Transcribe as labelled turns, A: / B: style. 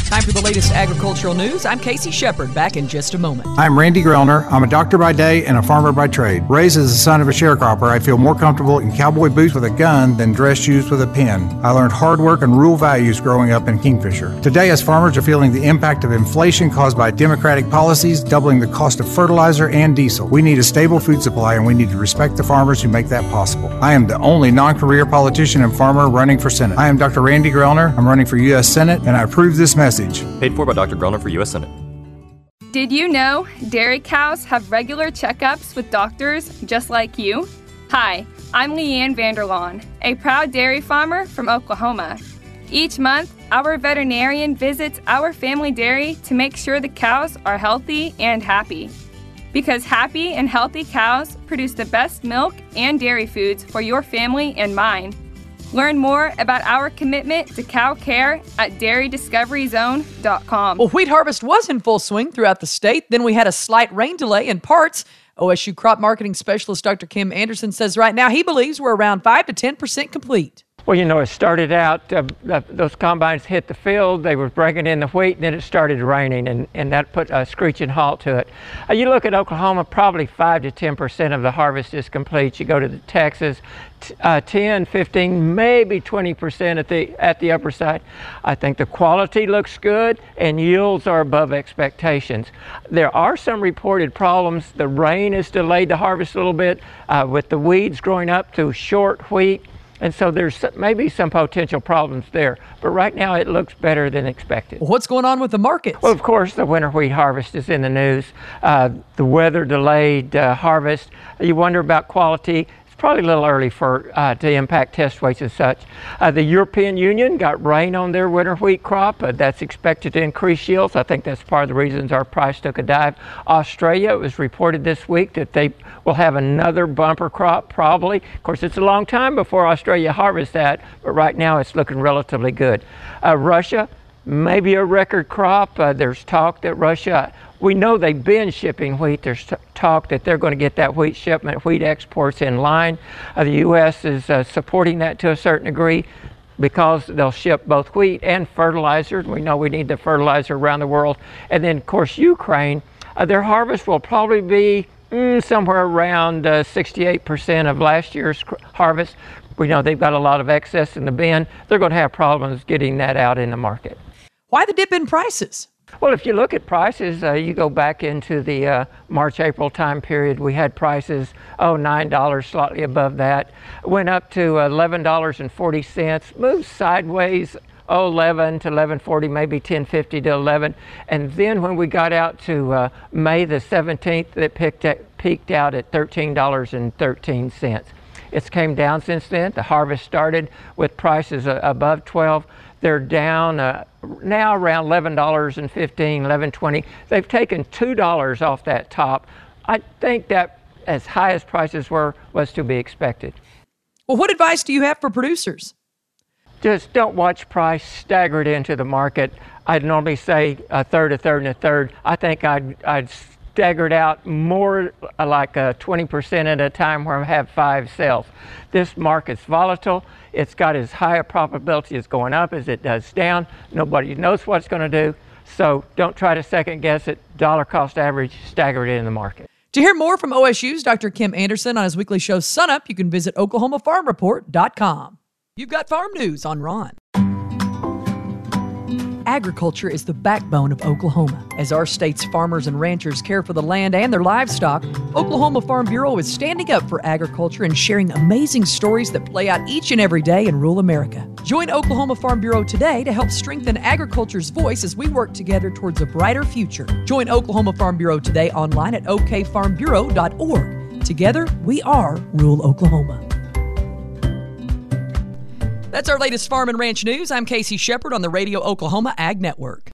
A: Time for the latest agricultural news. I'm Casey Shepard, back in just a moment.
B: I'm Randy Grellner. I'm a doctor by day and a farmer by trade. Raised as the son of a sharecropper, I feel more comfortable in cowboy boots with a gun than dress shoes with a pen. I learned hard work and rural values growing up in Kingfisher. Today, as farmers are feeling the impact of inflation caused by Democratic policies, doubling the cost of fertilizer and diesel, we need a stable food supply and we need to respect the farmers who make that possible. I am the only non-career politician and farmer running for Senate. I am Dr. Randy Grellner. I'm running for U.S. Senate, and I approve this message.
C: Paid for by Dr. Grellner for U.S. Senate.
D: Did you know dairy cows have regular checkups with doctors just like you? Hi, I'm Leanne Vanderlaan, a proud dairy farmer from Oklahoma. Each month, our veterinarian visits our family dairy to make sure the cows are healthy and happy. Because happy and healthy cows produce the best milk and dairy foods for your family and mine. Learn more about our commitment to cow care at dairydiscoveryzone.com.
A: Well, wheat harvest was in full swing throughout the state. Then we had a slight rain delay in parts. OSU crop marketing specialist Dr. Kim Anderson says right now he believes we're around 5 to 10% complete.
E: Well, you know, it started out, those combines hit the field, they were bringing in the wheat, and then it started raining, and that put a screeching halt to it. You look at Oklahoma, probably 5 to 10% of the harvest is complete. You go to Texas, 10, 15, maybe 20% at the upper side. I think the quality looks good, and yields are above expectations. There are some reported problems. The rain has delayed the harvest a little bit with the weeds growing up to short wheat. And so there's maybe some potential problems there. But right now it looks better than expected.
A: What's going on with the markets?
E: Well, of course, the winter wheat harvest is in the news. The weather delayed harvest. You wonder about quality. It's probably a little early to impact test weights and such. The European Union got rain on their winter wheat crop. That's expected to increase yields. I think that's part of the reasons our price took a dive. Australia, it was reported this week that they will have another bumper crop probably. Of course, it's a long time before Australia harvests that, but right now it's looking relatively good. Russia, maybe a record crop. There's talk that Russia, we know they've been shipping wheat. There's talk that they're going to get that wheat shipment, wheat exports in line. The U.S. is supporting that to a certain degree because they'll ship both wheat and fertilizer. We know we need the fertilizer around the world. And then, of course, Ukraine, their harvest will probably be somewhere around 68% of last year's harvest. We know they've got a lot of excess in the bin. They're going to have problems getting that out in the market.
A: Why the dip in prices?
E: Well, if you look at prices, you go back into the March-April time period, we had prices, $9, slightly above that. Went up to $11.40, moved sideways, 11 to 11.40, maybe 10.50 to 11. And then when we got out to May the 17th, it peaked out at $13.13. It's came down since then. The harvest started with prices above 12. They're down now around $11.15, $11.20. They've taken $2 off that top. I think that as high as prices was to be expected.
A: Well, what advice do you have for producers?
E: Just don't watch price staggered into the market. I'd normally say a third, and a third. I think I'd staggered out more like 20% at a time where I have 5 sales. This market's volatile. It's got as high a probability as going up as it does down. Nobody knows what it's going to do. So don't try to second guess it. Dollar cost average, stagger it in the market.
A: To hear more from OSU's Dr. Kim Anderson on his weekly show Sunup, you can visit OklahomaFarmReport.com. You've got farm news on Ron. Agriculture is the backbone of Oklahoma. As our state's farmers and ranchers care for the land and their livestock, Oklahoma Farm Bureau is standing up for agriculture and sharing amazing stories that play out each and every day in rural America. Join Oklahoma Farm Bureau today to help strengthen agriculture's voice as we work together towards a brighter future. Join Oklahoma Farm Bureau today online at okfarmbureau.org. Together, we are rural Oklahoma. That's our latest farm and ranch news. I'm Casey Shepard on the Radio Oklahoma Ag Network.